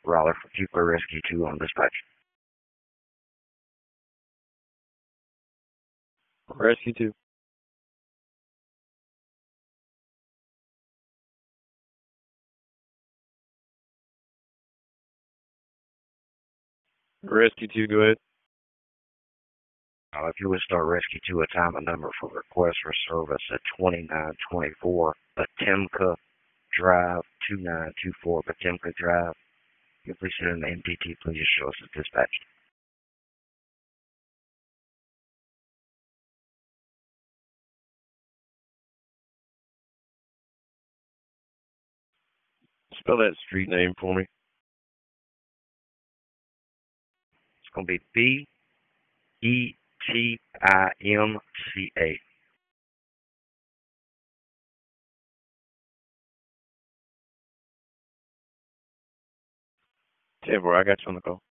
Raleigh for Keeper Rescue 2 on dispatch. Rescue 2. Rescue 2, go ahead. If you would start Rescue 2, a time and number for request for service at 2924 Potemka Drive, 2924 Potemka Drive. If you please send in the MPT, please just show us as dispatched. Spell that street name for me. It's going to be Betimca. Tampa, I got you on the call.